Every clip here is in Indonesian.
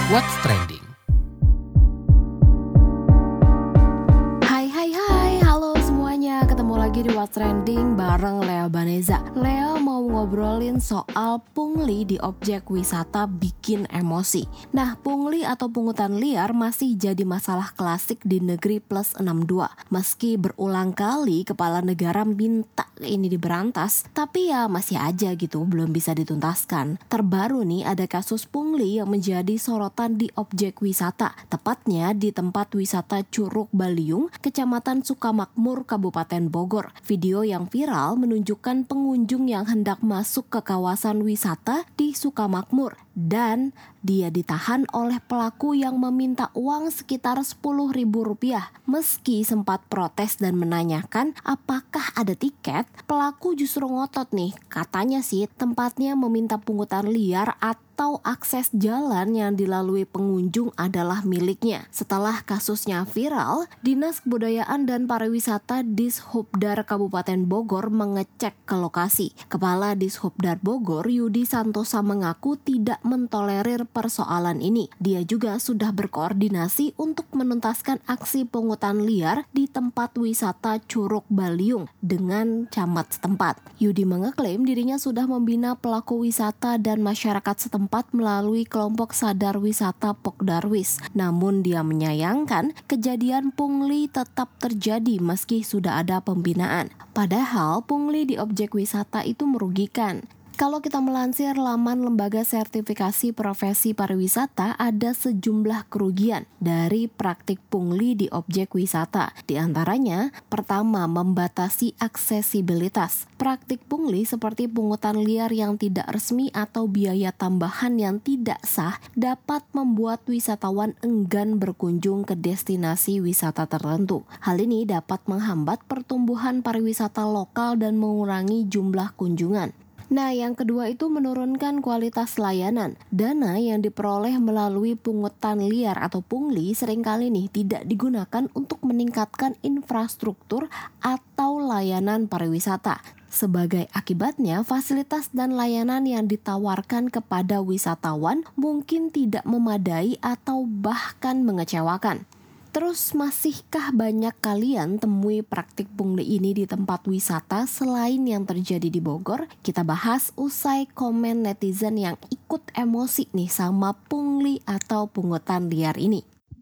What's Trending? Hai, halo semuanya. Ketemu lagi di What's Trending bareng Lea Baneza. Lea mau ngobrolin soal pungli di objek wisata bikin emosi. Nah, pungli atau pungutan liar masih jadi masalah klasik di negeri plus 62. Meski berulang kali kepala negara minta ini diberantas, tapi ya masih aja gitu, belum bisa dituntaskan. Terbaru nih ada kasus pungli yang menjadi sorotan di objek wisata, tepatnya di tempat wisata Curug Baliung, Kecamatan Sukamakmur, Kabupaten Bogor. Video yang viral menunjukkan pengunjung yang hendak masuk ke kawasan wisata di Sukamakmur dan dia ditahan oleh pelaku yang meminta uang sekitar Rp10.000. Meski sempat protes dan menanyakan apakah ada tiket, pelaku justru ngotot nih. Katanya sih tempatnya meminta pungutan liar atau akses jalan yang dilalui pengunjung adalah miliknya. Setelah kasusnya viral, Dinas Kebudayaan dan Pariwisata Dishubdar Kabupaten Bogor mengecek ke lokasi. Kepala Dishubdar Bogor, Yudi Santosa, mengaku tidak mentolerir persoalan ini. Dia juga sudah berkoordinasi untuk menuntaskan aksi pungutan liar di tempat wisata Curug Baliung dengan camat setempat. Yudi mengeklaim dirinya sudah membina pelaku wisata dan masyarakat setempat melalui kelompok sadar wisata Pokdarwis. Namun dia menyayangkan kejadian pungli tetap terjadi meski sudah ada pembinaan. Padahal pungli di objek wisata itu merugikan. Kalau kita melansir laman Lembaga Sertifikasi Profesi Pariwisata, ada sejumlah kerugian dari praktik pungli di objek wisata. Di antaranya, pertama, membatasi aksesibilitas. Praktik pungli seperti pungutan liar yang tidak resmi atau biaya tambahan yang tidak sah dapat membuat wisatawan enggan berkunjung ke destinasi wisata tertentu. Hal ini dapat menghambat pertumbuhan pariwisata lokal dan mengurangi jumlah kunjungan. Nah, yang kedua itu menurunkan kualitas layanan. Dana yang diperoleh melalui pungutan liar atau pungli seringkali nih tidak digunakan untuk meningkatkan infrastruktur atau layanan pariwisata. Sebagai akibatnya, fasilitas dan layanan yang ditawarkan kepada wisatawan mungkin tidak memadai atau bahkan mengecewakan. Terus masihkah banyak kalian temui praktik pungli ini di tempat wisata selain yang terjadi di Bogor? Kita bahas usai komen netizen yang ikut emosi nih sama pungli atau pungutan liar ini.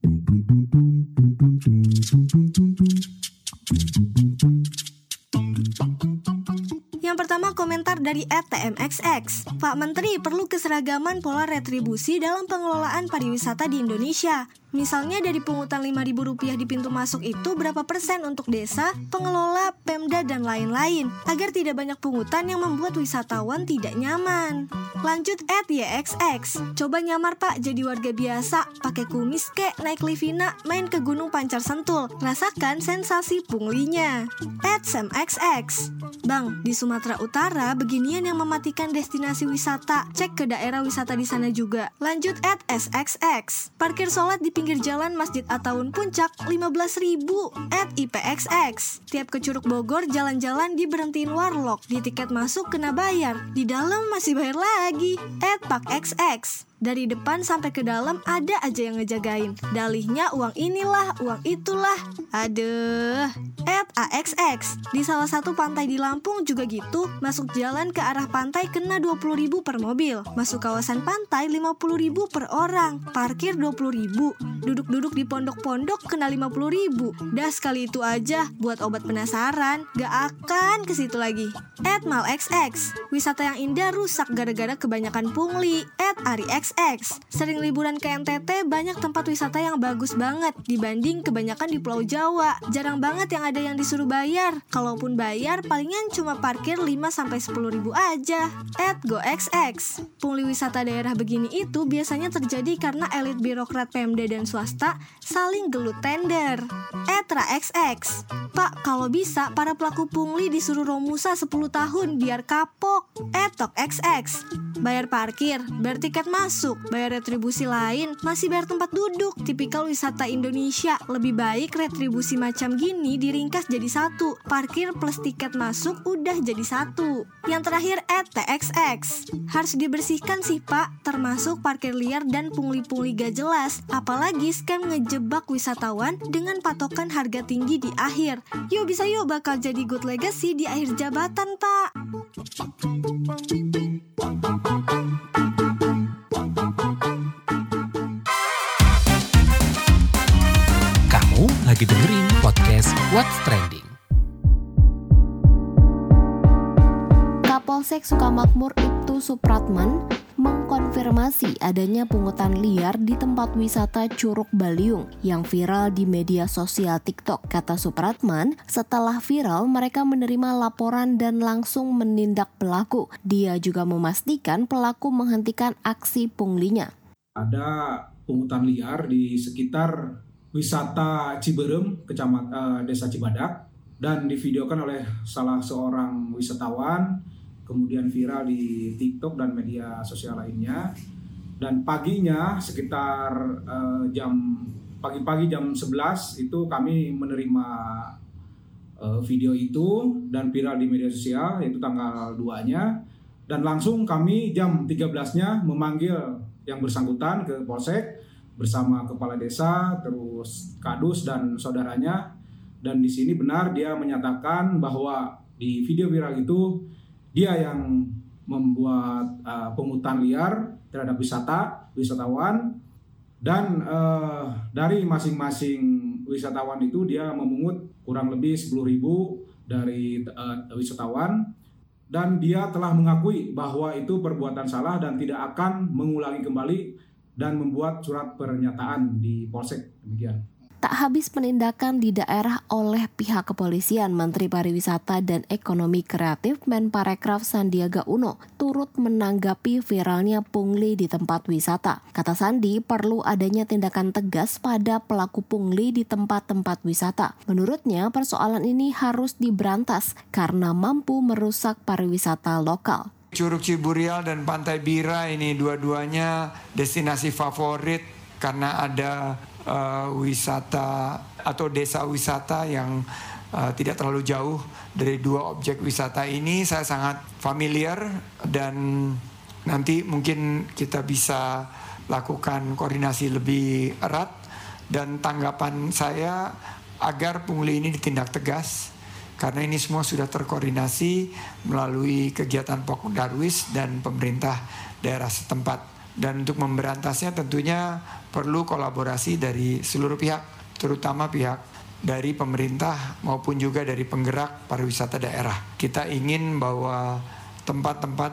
Yang pertama komentar dari @tmxx. Pak Menteri, perlu keseragaman pola retribusi dalam pengelolaan pariwisata di Indonesia. Misalnya dari pungutan Rp5.000 di pintu masuk itu berapa persen untuk desa, pengelola, Pemda, dan lain-lain, agar tidak banyak pungutan yang membuat wisatawan tidak nyaman. Lanjut @yxx. Coba nyamar Pak jadi warga biasa, pakai kumis kek, naik Livina, main ke Gunung Pancar Sentul, rasakan sensasi punglinya. @samxx. Bang, di Sumatera Utara beginian yang mematikan destinasi wisata, cek ke daerah wisata di sana juga. Lanjut @sxx. Parkir sholat di pinggir jalan Masjid At-Tawun Puncak 15.000. @ipxx. Tiap ke Curug Bogor jalan-jalan diberhentiin warlock, di tiket masuk kena bayar, di dalam masih bayar lagi. @pakxx. Dari depan sampai ke dalam ada aja yang ngejagain. Dalihnya uang inilah, uang itulah. Aduh. @axx. Di salah satu pantai di Lampung juga gitu. Masuk jalan ke arah pantai kena 20.000 per mobil. Masuk kawasan pantai 50.000 per orang. Parkir 20.000. Duduk-duduk di pondok-pondok kena 50.000. Dah sekali itu aja buat obat penasaran. Gak akan ke situ lagi. @malxx. Wisata yang indah rusak gara-gara kebanyakan pungli. @arixx. Sering liburan ke NTT, banyak tempat wisata yang bagus banget dibanding kebanyakan di Pulau Jawa. Jarang banget yang ada yang disuruh bayar. Kalaupun bayar, palingan cuma parkir 5-10 ribu aja. @goxx. Pungli wisata daerah begini itu biasanya terjadi karena elit birokrat Pemda dan swasta saling gelut tender. @raxx. Pak, kalau bisa para pelaku pungli disuruh romusa 10 tahun biar kapok. @tokxx. Bayar parkir, bayar tiket masuk, masuk, bayar retribusi lain, masih bayar tempat duduk. Tipikal wisata Indonesia. Lebih baik retribusi macam gini diringkas jadi satu. Parkir plus tiket masuk udah jadi satu. Yang terakhir @TXX. Harus dibersihkan sih Pak, termasuk parkir liar dan pungli-pungli gak jelas. Apalagi scam ngejebak wisatawan dengan patokan harga tinggi di akhir. Yuk bisa yuk, bakal jadi good legacy di akhir jabatan Pak. Kamu lagi dengerin podcast What's Trending. Kapolsek Sukamakmur Ibtu Supratman mengkonfirmasi adanya pungutan liar di tempat wisata Curug Baliung yang viral di media sosial TikTok. Kata Supratman, setelah viral mereka menerima laporan dan langsung menindak pelaku. Dia juga memastikan pelaku menghentikan aksi punglinya. Ada pungutan liar di sekitar wisata Ciberem, Desa Cibadak, dan divideokan oleh salah seorang wisatawan, kemudian viral di TikTok dan media sosial lainnya. Dan paginya sekitar pagi-pagi jam 11 itu kami menerima video itu dan viral di media sosial, yaitu tanggal 2-nya. Dan langsung kami jam 13-nya memanggil yang bersangkutan ke Polsek bersama kepala desa, terus kadus dan saudaranya. Dan di sini benar dia menyatakan bahwa di video viral itu dia yang membuat pungutan liar terhadap wisatawan, dan dari masing-masing wisatawan itu dia memungut kurang lebih 10.000 dari wisatawan, dan dia telah mengakui bahwa itu perbuatan salah dan tidak akan mengulangi kembali dan membuat surat pernyataan di Polsek. Demikian. Tak habis penindakan di daerah oleh pihak kepolisian, Menteri Pariwisata dan Ekonomi Kreatif Menparekraf Sandiaga Uno turut menanggapi viralnya pungli di tempat wisata. Kata Sandi, perlu adanya tindakan tegas pada pelaku pungli di tempat-tempat wisata. Menurutnya, persoalan ini harus diberantas karena mampu merusak pariwisata lokal. Curug Ciburial dan Pantai Bira ini dua-duanya destinasi favorit karena ada wisata atau desa wisata yang tidak terlalu jauh dari dua objek wisata ini. Saya sangat familiar dan nanti mungkin kita bisa lakukan koordinasi lebih erat, dan tanggapan saya agar pungli ini ditindak tegas karena ini semua sudah terkoordinasi melalui kegiatan Pok Darwis dan pemerintah daerah setempat. Dan untuk memberantasnya tentunya perlu kolaborasi dari seluruh pihak, terutama pihak dari pemerintah maupun juga dari penggerak pariwisata daerah. Kita ingin bahwa tempat-tempat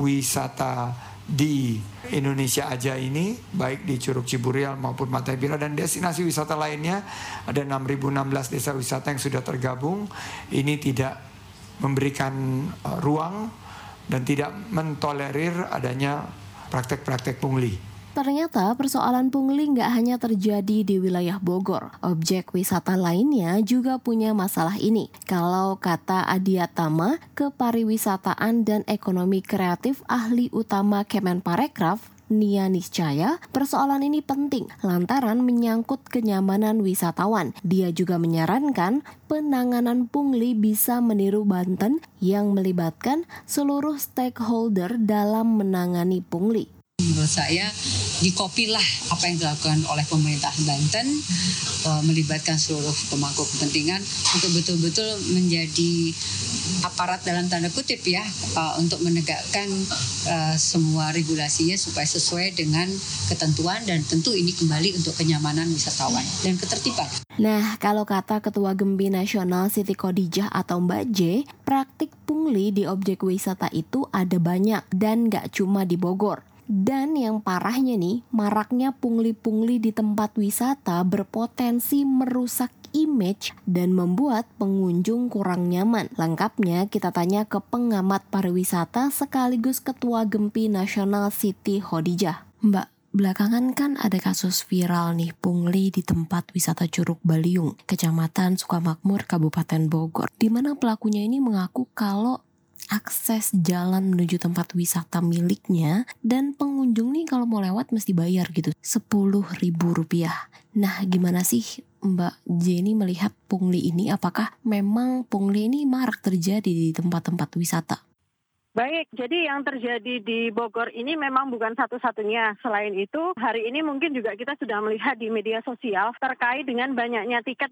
wisata di Indonesia aja ini, baik di Curug Ciburial maupun Pantai Bira dan destinasi wisata lainnya, ada 6.016 desa wisata yang sudah tergabung, ini tidak memberikan ruang dan tidak mentolerir adanya praktek-praktek pungli. Ternyata persoalan pungli nggak hanya terjadi di wilayah Bogor. Objek wisata lainnya juga punya masalah ini. Kalau kata Adiatama, Kepariwisataan dan Ekonomi Kreatif Ahli Utama Kemenparekraf, Nia Niscaya, persoalan ini penting lantaran menyangkut kenyamanan wisatawan. Dia juga menyarankan penanganan pungli bisa meniru Banten yang melibatkan seluruh stakeholder dalam menangani pungli. Menurut saya dikopilah apa yang dilakukan oleh pemerintah Banten, melibatkan seluruh pemangku kepentingan untuk betul-betul menjadi aparat dalam tanda kutip ya, untuk menegakkan semua regulasinya supaya sesuai dengan ketentuan, dan tentu ini kembali untuk kenyamanan wisatawan dan ketertiban. Nah, kalau kata Ketua Gempi Nasional Siti Khadijah atau Mbak J, praktik pungli di objek wisata itu ada banyak dan gak cuma di Bogor. Dan yang parahnya nih, maraknya pungli-pungli di tempat wisata berpotensi merusak image dan membuat pengunjung kurang nyaman. Lengkapnya kita tanya ke pengamat pariwisata sekaligus Ketua Gempi Nasional Siti Khadijah. Mbak, belakangan kan ada kasus viral nih pungli di tempat wisata Curug Baliung, Kecamatan Sukamakmur, Kabupaten Bogor, di mana pelakunya ini mengaku kalau akses jalan menuju tempat wisata miliknya, dan pengunjung nih kalau mau lewat mesti bayar gitu, Rp10.000. Nah, gimana sih Mbak Jenny melihat pungli ini? Apakah memang pungli ini marak terjadi di tempat-tempat wisata? Baik, jadi yang terjadi di Bogor ini memang bukan satu-satunya. Selain itu, hari ini mungkin juga kita sudah melihat di media sosial terkait dengan banyaknya tiket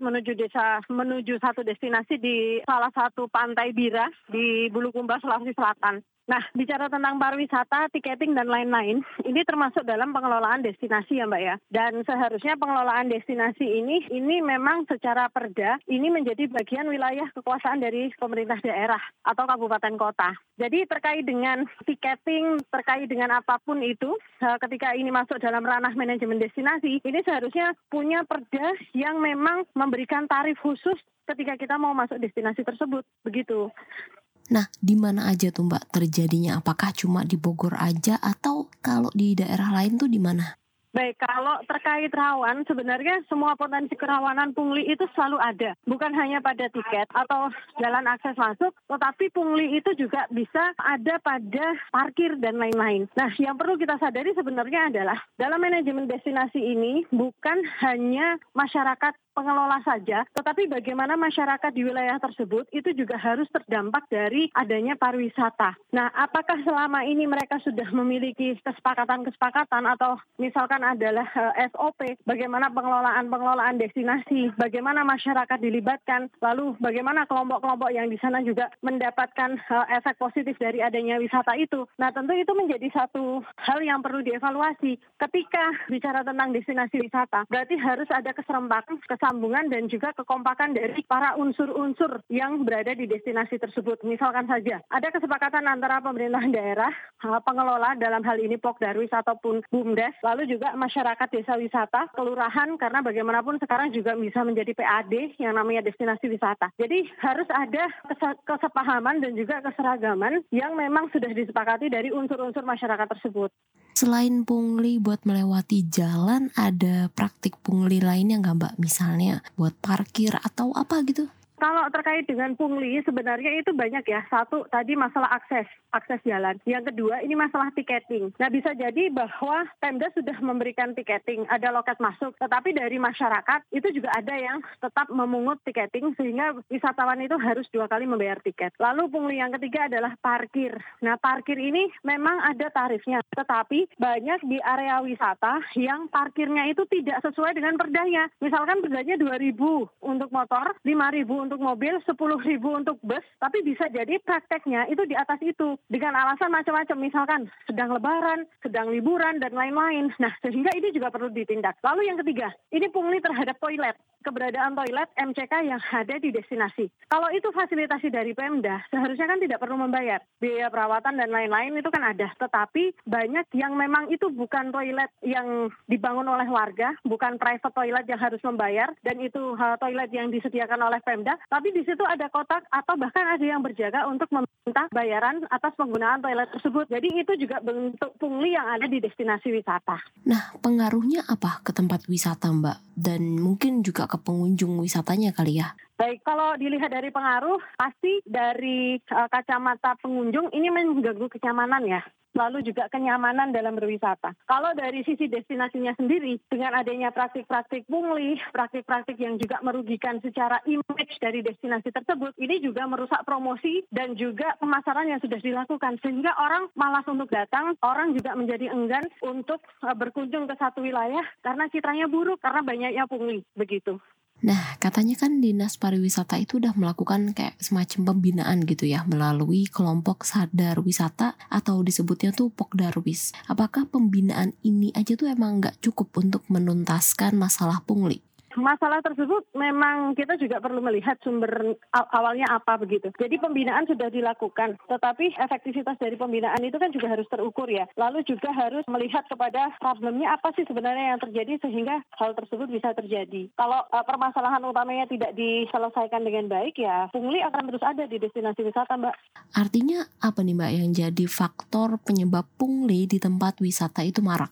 menuju satu destinasi di salah satu pantai Bira di Bulukumba, Sulawesi Selatan. Nah, bicara tentang pariwisata, tiketing, dan lain-lain, ini termasuk dalam pengelolaan destinasi ya Mbak ya. Dan seharusnya pengelolaan destinasi ini memang secara perda, ini menjadi bagian wilayah kekuasaan dari pemerintah daerah atau kabupaten kota. Jadi terkait dengan tiketing, terkait dengan apapun itu, ketika ini masuk dalam ranah manajemen destinasi, ini seharusnya punya perda yang memang memberikan tarif khusus ketika kita mau masuk destinasi tersebut, begitu. Nah, di mana aja tuh Mbak terjadinya? Apakah cuma di Bogor aja atau kalau di daerah lain tuh di mana? Baik, kalau terkait rawan, sebenarnya semua potensi kerawanan pungli itu selalu ada. Bukan hanya pada tiket atau jalan akses masuk, tetapi pungli itu juga bisa ada pada parkir dan lain-lain. Nah, yang perlu kita sadari sebenarnya adalah dalam manajemen destinasi ini bukan hanya masyarakat pengelola saja, tetapi bagaimana masyarakat di wilayah tersebut itu juga harus terdampak dari adanya pariwisata. Nah, apakah selama ini mereka sudah memiliki kesepakatan atau misalkan adalah SOP, bagaimana pengelolaan destinasi, bagaimana masyarakat dilibatkan, lalu bagaimana kelompok-kelompok yang di sana juga mendapatkan efek positif dari adanya wisata itu. Nah, tentu itu menjadi satu hal yang perlu dievaluasi. Ketika bicara tentang destinasi wisata, berarti harus ada kesambungan dan juga kekompakan dari para unsur-unsur yang berada di destinasi tersebut. Misalkan saja, ada kesepakatan antara pemerintah daerah, pengelola dalam hal ini Pokdarwis ataupun BUMDes, lalu juga masyarakat desa wisata, kelurahan, karena bagaimanapun sekarang juga bisa menjadi PAD yang namanya destinasi wisata. Jadi harus ada kesepahaman dan juga keseragaman yang memang sudah disepakati dari unsur-unsur masyarakat tersebut. Selain pungli buat melewati jalan, ada praktik pungli lainnya nggak Mbak? Misalnya buat parkir atau apa gitu? Kalau terkait dengan pungli, sebenarnya itu banyak ya. Satu, tadi masalah akses jalan. Yang kedua, ini masalah tiketing. Nah, bisa jadi bahwa Pemda sudah memberikan tiketing, ada loket masuk. Tetapi dari masyarakat, itu juga ada yang tetap memungut tiketing, sehingga wisatawan itu harus 2 kali membayar tiket. Lalu pungli yang ketiga adalah parkir. Nah, parkir ini memang ada tarifnya. Tetapi banyak di area wisata yang parkirnya itu tidak sesuai dengan perdanya. Misalkan perdanya 2.000 untuk motor, 5.000 untuk mobil, 10.000 untuk bus, tapi bisa jadi prakteknya itu di atas itu dengan alasan macam-macam, misalkan sedang lebaran, sedang liburan, dan lain-lain. Nah, sehingga ini juga perlu ditindak. Lalu yang ketiga, ini pungli terhadap toilet. Keberadaan toilet MCK yang ada di destinasi. Kalau itu fasilitasi dari Pemda, seharusnya kan tidak perlu membayar. Biaya perawatan dan lain-lain itu kan ada. Tetapi banyak yang memang itu bukan toilet yang dibangun oleh warga, bukan private toilet yang harus membayar, dan itu toilet yang disediakan oleh Pemda, tapi di situ ada kotak atau bahkan ada yang berjaga untuk meminta bayaran atas penggunaan toilet tersebut. Jadi itu juga bentuk pungli yang ada di destinasi wisata. Nah, pengaruhnya apa ke tempat wisata Mbak? Dan mungkin juga ke pengunjung wisatanya kali ya? Baik, kalau dilihat dari pengaruh, pasti dari kacamata pengunjung ini mengganggu kenyamanan ya. Lalu juga kenyamanan dalam berwisata. Kalau dari sisi destinasinya sendiri, dengan adanya praktik-praktik pungli, praktik-praktik yang juga merugikan secara image dari destinasi tersebut, ini juga merusak promosi dan juga pemasaran yang sudah dilakukan. Sehingga orang malas untuk datang, orang juga menjadi enggan untuk berkunjung ke satu wilayah karena citranya buruk, karena banyaknya pungli, begitu. Nah, katanya kan Dinas Pariwisata itu udah melakukan kayak semacam pembinaan gitu ya melalui kelompok sadar wisata atau disebutnya tuh Pokdarwis. Apakah pembinaan ini aja tuh emang nggak cukup untuk menuntaskan masalah pungli? Masalah tersebut memang kita juga perlu melihat sumber awalnya apa begitu. Jadi pembinaan sudah dilakukan, tetapi efektivitas dari pembinaan itu kan juga harus terukur ya. Lalu juga harus melihat kepada problemnya apa sih sebenarnya yang terjadi sehingga hal tersebut bisa terjadi. Kalau permasalahan utamanya tidak diselesaikan dengan baik ya, pungli akan terus ada di destinasi wisata, Mbak. Artinya apa nih Mbak yang jadi faktor penyebab pungli di tempat wisata itu marak?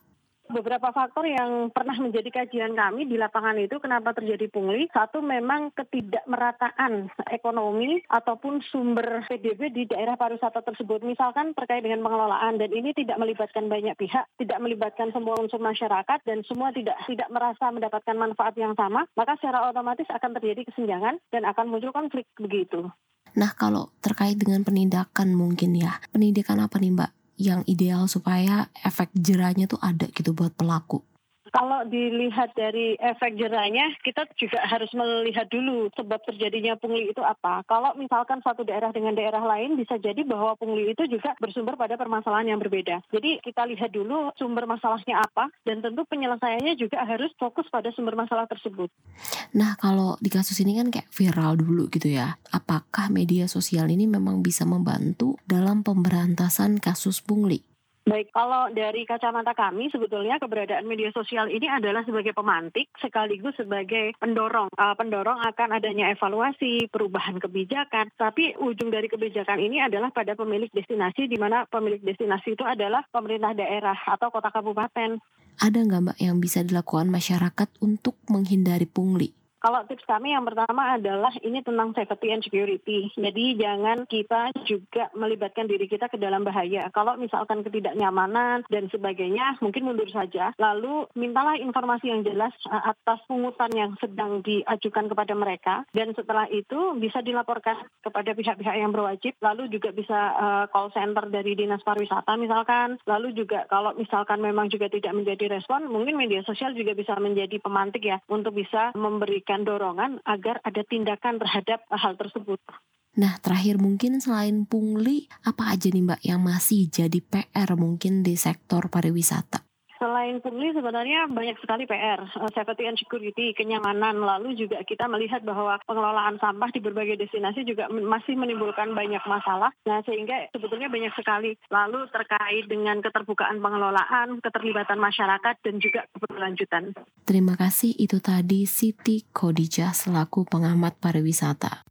Beberapa faktor yang pernah menjadi kajian kami di lapangan itu kenapa terjadi pungli. Satu, memang ketidakmerataan ekonomi ataupun sumber PDB di daerah pariwisata tersebut. Misalkan terkait dengan pengelolaan, dan ini tidak melibatkan banyak pihak, tidak melibatkan semua unsur masyarakat, dan semua tidak merasa mendapatkan manfaat yang sama, maka secara otomatis akan terjadi kesenjangan dan akan muncul konflik begitu. Nah, kalau terkait dengan penindakan mungkin ya, penindakan apa nih Mbak yang ideal supaya efek jerahnya tuh ada gitu buat pelaku? Kalau dilihat dari efek jerahnya, kita juga harus melihat dulu sebab terjadinya pungli itu apa. Kalau misalkan satu daerah dengan daerah lain, bisa jadi bahwa pungli itu juga bersumber pada permasalahan yang berbeda. Jadi kita lihat dulu sumber masalahnya apa, dan tentu penyelesaiannya juga harus fokus pada sumber masalah tersebut. Nah, kalau di kasus ini kan kayak viral dulu gitu ya. Apakah media sosial ini memang bisa membantu dalam pemberantasan kasus pungli? Baik, kalau dari kacamata kami sebetulnya keberadaan media sosial ini adalah sebagai pemantik sekaligus sebagai pendorong akan adanya evaluasi, perubahan kebijakan. Tapi ujung dari kebijakan ini adalah pada pemilik destinasi, di mana pemilik destinasi itu adalah pemerintah daerah atau kota kabupaten. Ada nggak Mbak yang bisa dilakukan masyarakat untuk menghindari pungli? Kalau tips kami yang pertama adalah ini tentang safety and security. Jadi jangan kita juga melibatkan diri kita ke dalam bahaya. Kalau misalkan ketidaknyamanan dan sebagainya, mungkin mundur saja. Lalu mintalah informasi yang jelas atas pungutan yang sedang diajukan kepada mereka. Dan setelah itu bisa dilaporkan kepada pihak-pihak yang berwajib. Lalu juga bisa call center dari Dinas Pariwisata misalkan. Lalu juga kalau misalkan memang juga tidak menjadi respon, mungkin media sosial juga bisa menjadi pemantik ya untuk bisa memberikan dorongan agar ada tindakan terhadap hal tersebut. Nah, terakhir mungkin selain pungli, apa aja nih Mbak yang masih jadi PR mungkin di sektor pariwisata? Selain pungli sebenarnya banyak sekali PR, safety and security, kenyamanan, lalu juga kita melihat bahwa pengelolaan sampah di berbagai destinasi juga masih menimbulkan banyak masalah. Nah, sehingga sebetulnya banyak sekali. Lalu terkait dengan keterbukaan pengelolaan, keterlibatan masyarakat, dan juga keberlanjutan. Terima kasih, itu tadi Siti Khadijah selaku pengamat pariwisata.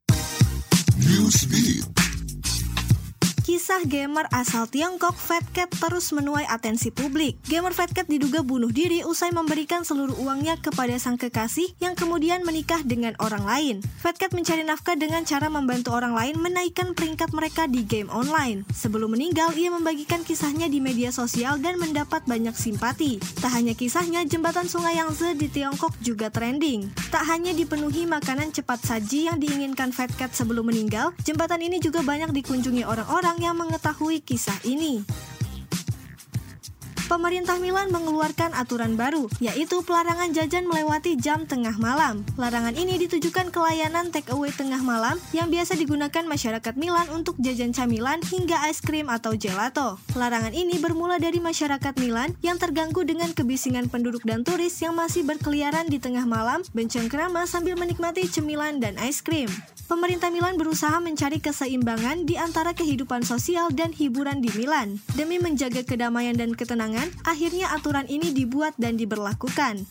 Newsbeat. Kisah gamer asal Tiongkok Fatcat terus menuai atensi publik. Gamer Fatcat diduga bunuh diri usai memberikan seluruh uangnya kepada sang kekasih yang kemudian menikah dengan orang lain. Fatcat mencari nafkah dengan cara membantu orang lain menaikkan peringkat mereka di game online. Sebelum meninggal, ia membagikan kisahnya di media sosial dan mendapat banyak simpati. Tak hanya kisahnya, jembatan Sungai Yangtze di Tiongkok juga trending. Tak hanya dipenuhi makanan cepat saji yang diinginkan Fatcat sebelum meninggal, jembatan ini juga banyak dikunjungi orang-orang yang mengetahui kisah ini. Pemerintah Milan mengeluarkan aturan baru, yaitu pelarangan jajan melewati jam tengah malam. Larangan ini ditujukan ke layanan take away tengah malam yang biasa digunakan masyarakat Milan untuk jajan camilan hingga es krim atau gelato. Larangan ini bermula dari masyarakat Milan yang terganggu dengan kebisingan penduduk dan turis yang masih berkeliaran di tengah malam, bencengkrama sambil menikmati cemilan dan es krim. Pemerintah Milan berusaha mencari keseimbangan di antara kehidupan sosial dan hiburan di Milan. Demi menjaga kedamaian dan ketenangan, akhirnya aturan ini dibuat dan diberlakukan.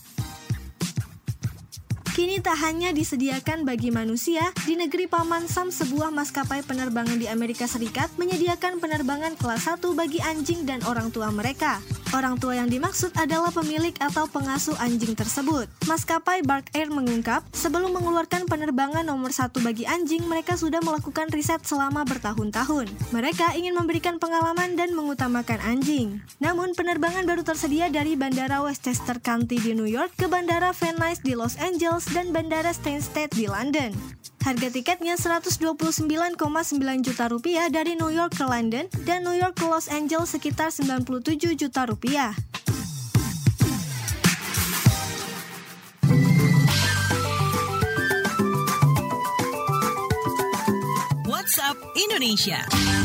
Kini tak hanya disediakan bagi manusia, di negeri Paman Sam sebuah maskapai penerbangan di Amerika Serikat menyediakan penerbangan kelas 1 bagi anjing dan orang tua mereka. Orang tua yang dimaksud adalah pemilik atau pengasuh anjing tersebut. Maskapai Bark Air mengungkap, sebelum mengeluarkan penerbangan nomor 1 bagi anjing, mereka sudah melakukan riset selama bertahun-tahun. Mereka ingin memberikan pengalaman dan mengutamakan anjing. Namun, penerbangan baru tersedia dari Bandara Westchester County di New York ke Bandara Van Nuys di Los Angeles dan Bandara Stansted di London. Harga tiketnya 129,9 juta rupiah dari New York ke London dan New York ke Los Angeles sekitar 97 juta rupiah. WhatsApp Indonesia.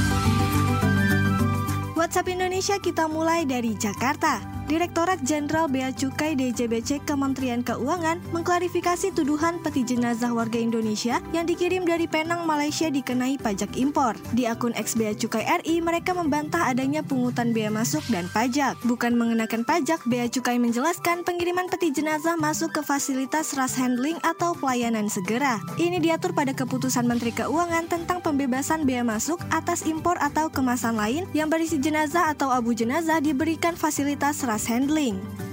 WhatsApp Indonesia kita mulai dari Jakarta. Direktorat Jenderal Bea Cukai DJBC Kementerian Keuangan mengklarifikasi tuduhan peti jenazah warga Indonesia yang dikirim dari Penang, Malaysia dikenai pajak impor. Di akun X Bea Cukai RI, mereka membantah adanya pungutan bea masuk dan pajak. Bukan mengenakan pajak, Bea Cukai menjelaskan pengiriman peti jenazah masuk ke fasilitas rush handling atau pelayanan segera. Ini diatur pada keputusan Menteri Keuangan tentang pembebasan bea masuk atas impor atau kemasan lain yang berisi jenazah atau abu jenazah diberikan fasilitas rush handling.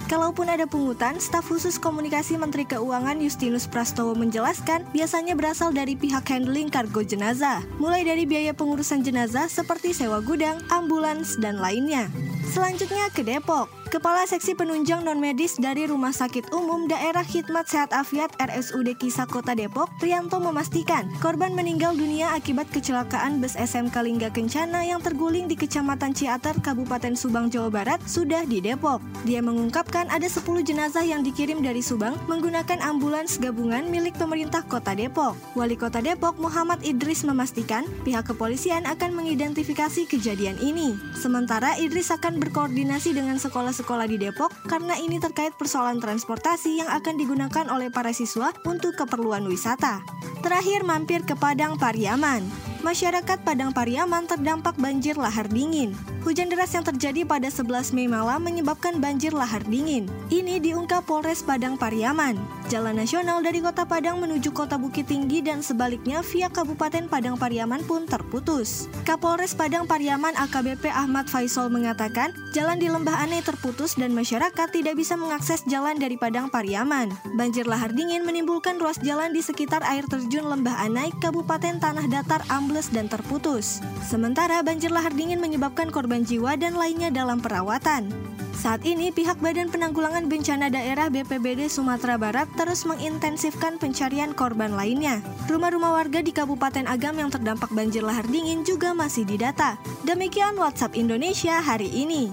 Kalaupun ada pungutan, staf khusus komunikasi Menteri Keuangan Justinus Prastowo menjelaskan biasanya berasal dari pihak handling kargo jenazah, mulai dari biaya pengurusan jenazah seperti sewa gudang, ambulans, dan lainnya. Selanjutnya ke Depok. Kepala Seksi Penunjang Non-Medis dari Rumah Sakit Umum Daerah Khidmat Sehat Afiat RSUD Kisah Kota Depok, Prianto memastikan korban meninggal dunia akibat kecelakaan bus SMK Lingga Kencana yang terguling di Kecamatan Ciater, Kabupaten Subang, Jawa Barat sudah di Depok. Dia mengungkapkan ada 10 jenazah yang dikirim dari Subang menggunakan ambulans gabungan milik pemerintah Kota Depok. Wali Kota Depok Muhammad Idris memastikan pihak kepolisian akan mengidentifikasi kejadian ini. Sementara Idris akan berkoordinasi dengan sekolah-sekolah di Depok karena ini terkait persoalan transportasi yang akan digunakan oleh para siswa untuk keperluan wisata. Terakhir mampir ke Padang Pariaman. Masyarakat Padang Pariaman terdampak banjir lahar dingin. Hujan deras yang terjadi pada 11 Mei malam menyebabkan banjir lahar dingin. Ini diungkap Polres Padang Pariaman. Jalan nasional dari Kota Padang menuju Kota Bukit Tinggi dan sebaliknya via Kabupaten Padang Pariaman pun terputus. Kapolres Padang Pariaman AKBP Ahmad Faisal mengatakan, jalan di Lembah Anai terputus dan masyarakat tidak bisa mengakses jalan dari Padang Pariaman. Banjir lahar dingin menimbulkan ruas jalan di sekitar air terjun Lembah Anai, Kabupaten Tanah Datar ambles dan terputus. Sementara banjir lahar dingin menyebabkan korban jiwa dan lainnya dalam perawatan. Saat ini pihak Badan Penanggulangan Bencana Daerah BPBD Sumatera Barat terus mengintensifkan pencarian korban lainnya. Rumah-rumah warga di Kabupaten Agam yang terdampak banjir lahar dingin juga masih didata. Demikian WhatsApp Indonesia hari ini.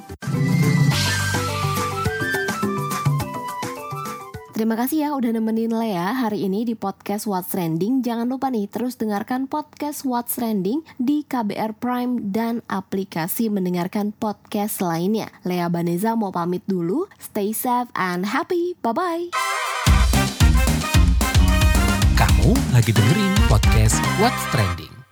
Terima kasih ya udah nemenin Lea hari ini di podcast What's Trending. Jangan lupa nih terus dengarkan podcast What's Trending di KBR Prime dan aplikasi mendengarkan podcast lainnya. Lea Baneza mau pamit dulu. Stay safe and happy. Bye-bye. Kamu lagi dengerin podcast What's Trending.